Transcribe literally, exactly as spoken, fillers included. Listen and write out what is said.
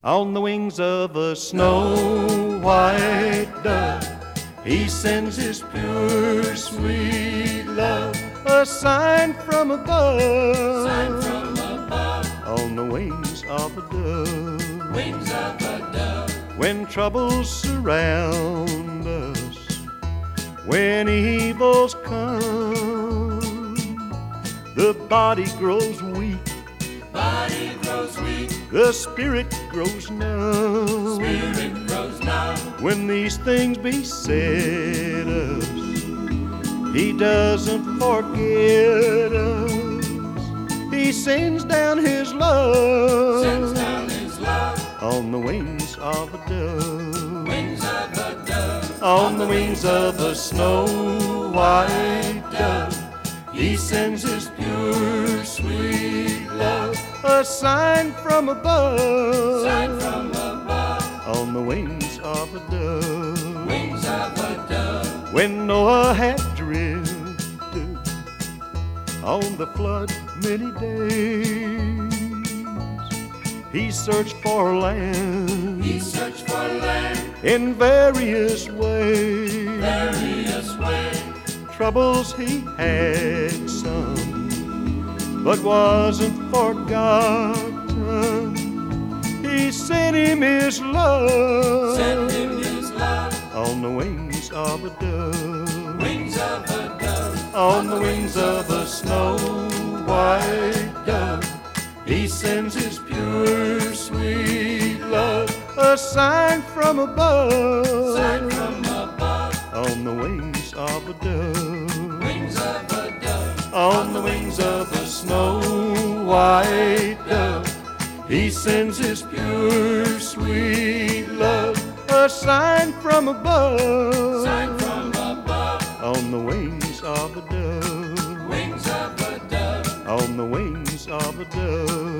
On the wings of a snow-white dove, he sends his pure, sweet love, a sign from above. Sign from above. On the wings of a dove, Wings of a dove. when troubles surround us, when evils come, the body grows weak, Body grows weak. the spirit grows numb. Spirit grows numb. When these things beset us, he doesn't forget us. He sends down his love, Sends down his love. on the wings of a dove. Wings of a dove. On the wings of a snow-white dove, he sends his pure, sweet love, a sign from above. Sign from above. On the wings of a dove. Wings of a dove. When Noah had drifted on the flood many days, he searched for land He searched for land. in various ways. Various ways. Troubles he had some, but wasn't forgotten. He sent him his love, Sent him his love. on the wings of a dove. Wings of a dove. On the wings of a snow-white dove, he sends his pure, sweet love, a sign from above. Sign from above. On the wings of a dove. Wings of a dove. On the wings of a snow-white dove, he sends his pure, sweet love, a sign from above. Sign from above. On the wings of a dove. Wings of a dove. On the wings of a dove.